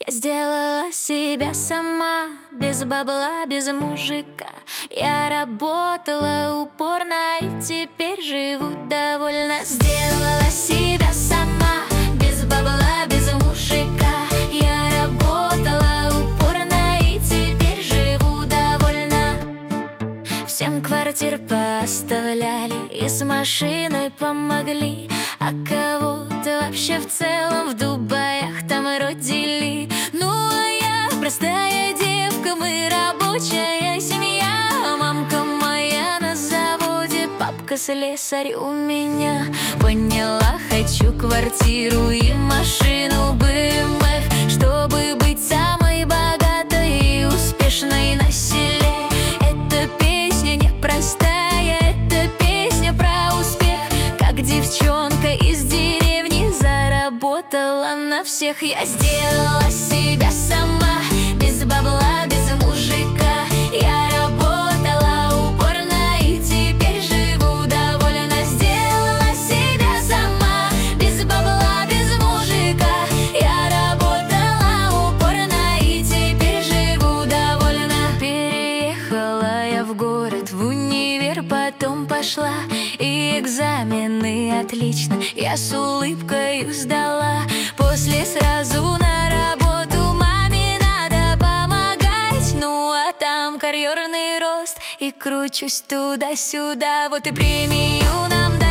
Я сделала себя сама, без бабла, без мужика. Я работала упорно и теперь живу довольна. Сделала себя сама, без бабла, без мужика. Я работала упорно и теперь живу довольна. Всем квартир поставляли и с машиной помогли, а кого-то вообще в целом в Дубаях там родили. Ну а я простая девка, мы рабочая семья. Мамка моя на заводе, папка слесарь у меня. Поняла, хочу квартиру и машину БМВ, чтобы быть самой богатой и успешной на селе. Эта песня непростая, это песня про успех. Как девчонка из деревни заработала на всех. Я сделала себя сама, без бабла, без мужика. Я работала упорно и теперь живу довольна. Сделала себя сама, без бабла, без мужика. Я работала упорно и теперь живу довольна. Переехала я в город, в универ потом пошла, и экзамены отлично я с улыбкой сдала. После сразу на работу маме надо помогать. Ну а там карьерный рост, и кручусь туда-сюда. Вот и премию нам